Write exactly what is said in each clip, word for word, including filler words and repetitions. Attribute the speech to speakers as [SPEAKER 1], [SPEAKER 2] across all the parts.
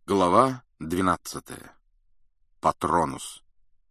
[SPEAKER 1] Глава двенадцатая. Патронус.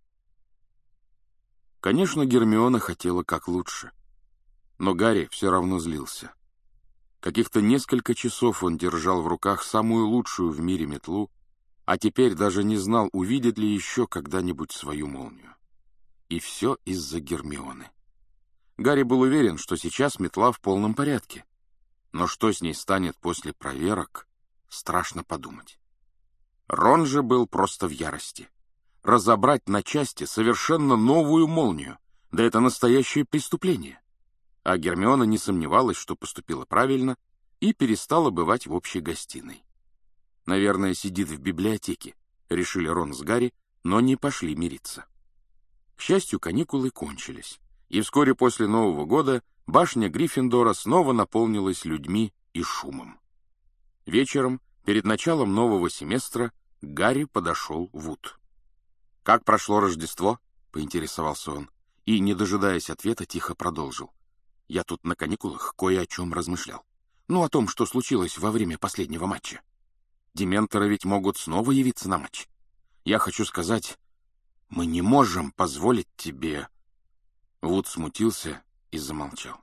[SPEAKER 1] Конечно, Гермиона хотела как лучше. Но Гарри все равно злился. Каких-то несколько часов он держал в руках самую лучшую в мире метлу, а теперь даже не знал, увидит ли еще когда-нибудь свою молнию. И все из-за Гермионы. Гарри был уверен, что сейчас метла в полном порядке. Но что с ней станет после проверок, страшно подумать. Рон же был просто в ярости. Разобрать на части совершенно новую молнию, да это настоящее преступление. А Гермиона не сомневалась, что поступила правильно, и перестала бывать в общей гостиной. Наверное, сидит в библиотеке, решили Рон с Гарри, но не пошли мириться. К счастью, каникулы кончились, и вскоре после Нового года башня Гриффиндора снова наполнилась людьми и шумом. Вечером, перед началом нового семестра, к Гарри подошел Вуд. «Как прошло Рождество?» — поинтересовался он, и, не дожидаясь ответа, тихо продолжил. «Я тут на каникулах кое о чем размышлял. Ну, о том, что случилось во время последнего матча. Дементоры ведь могут снова явиться на матч. Я хочу сказать, мы не можем позволить тебе...» Вуд смутился и замолчал.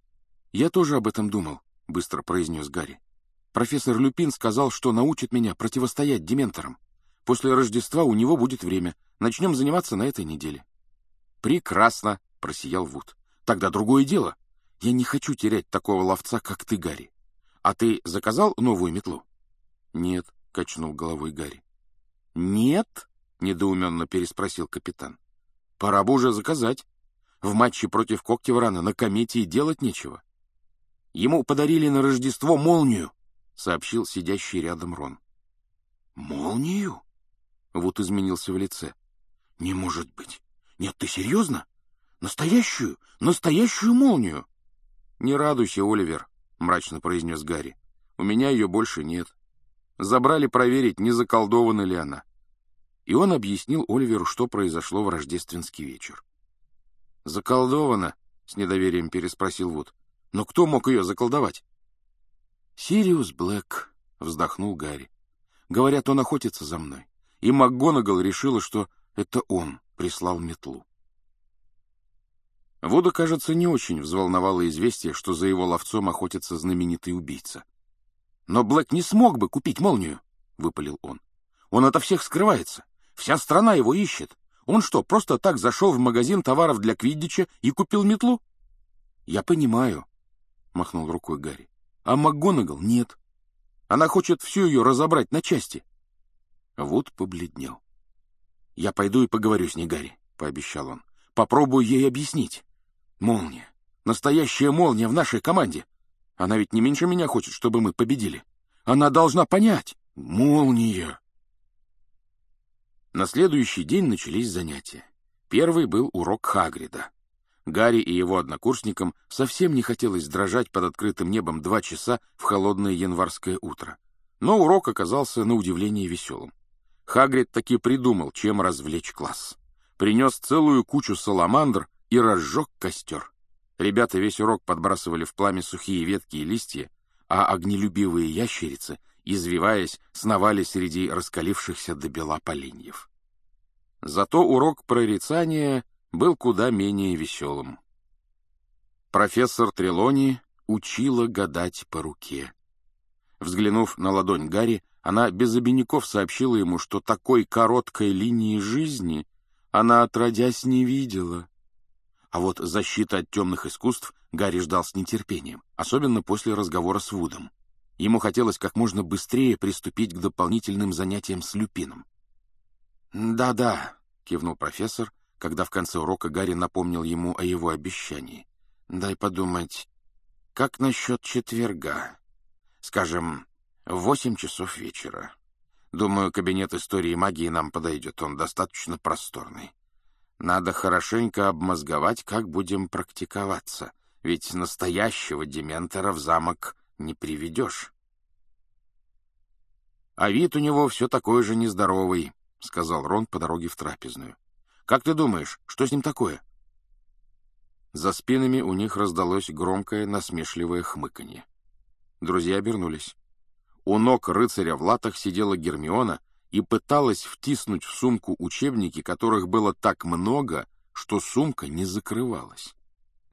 [SPEAKER 1] «Я тоже об этом думал», — быстро произнес Гарри. «Профессор Люпин сказал, что научит меня противостоять дементорам. После Рождества у него будет время. Начнем заниматься на этой неделе». «Прекрасно», — просиял Вуд. «Тогда другое дело. Я не хочу терять такого ловца, как ты, Гарри. А ты заказал новую метлу?» «Нет», — качнул головой Гарри. «Нет?» — недоуменно переспросил капитан. «Пора бы уже заказать. В матче против Когтеврана на комете и делать нечего». «Ему подарили на Рождество молнию», — сообщил сидящий рядом Рон. «Молнию?» — Вуд изменился в лице. «Не может быть. Нет, ты серьезно? Настоящую, настоящую молнию?» «Не радуйся, Оливер», — мрачно произнес Гарри. «У меня ее больше нет. Забрали проверить, не заколдована ли она». И он объяснил Оливеру, что произошло в рождественский вечер. «Заколдована?» — с недоверием переспросил Вуд. «Но кто мог ее заколдовать?» «Сириус Блэк», — вздохнул Гарри. «Говорят, он охотится за мной. И МакГонагал решила, что это он прислал метлу». Вуда, кажется, не очень взволновало известие, что за его ловцом охотится знаменитый убийца. «Но Блэк не смог бы купить молнию», — выпалил он. «Он ото всех скрывается. Вся страна его ищет. Он что, просто так зашел в магазин товаров для квиддича и купил метлу?» «Я понимаю», — махнул рукой Гарри. «А МакГонагал нет. Она хочет всю ее разобрать на части». Вуд побледнел. «Я пойду и поговорю с ней, Гарри», — пообещал он. «Попробую ей объяснить. Молния. Настоящая молния в нашей команде. Она ведь не меньше меня хочет, чтобы мы победили. Она должна понять. Молния». На следующий день начались занятия. Первый был урок Хагрида. Гарри и его однокурсникам совсем не хотелось дрожать под открытым небом два часа в холодное январское утро. Но урок оказался на удивление веселым. Хагрид таки придумал, чем развлечь класс. Принес целую кучу саламандр и разжег костер. Ребята весь урок подбрасывали в пламя сухие ветки и листья, а огнелюбивые ящерицы, извиваясь, сновали среди раскалившихся до бела поленьев. Зато урок прорицания был куда менее веселым. Профессор Трелони учила гадать по руке. Взглянув на ладонь Гарри, она без обиняков сообщила ему, что такой короткой линии жизни она отродясь не видела. А вот защита от темных искусств Гарри ждал с нетерпением, особенно после разговора с Вудом. Ему хотелось как можно быстрее приступить к дополнительным занятиям с Люпином. «Да-да», — кивнул профессор, когда в конце урока Гарри напомнил ему о его обещании. «Дай подумать, как насчет четверга? Скажем, в восемь часов вечера. Думаю, кабинет истории и магии нам подойдет, он достаточно просторный. Надо хорошенько обмозговать, как будем практиковаться, ведь настоящего дементора в замок не приведешь». «А вид у него все такой же нездоровый», — сказал Рон по дороге в трапезную. «Как ты думаешь, что с ним такое?» За спинами у них раздалось громкое насмешливое хмыканье. Друзья обернулись. У ног рыцаря в латах сидела Гермиона и пыталась втиснуть в сумку учебники, которых было так много, что сумка не закрывалась.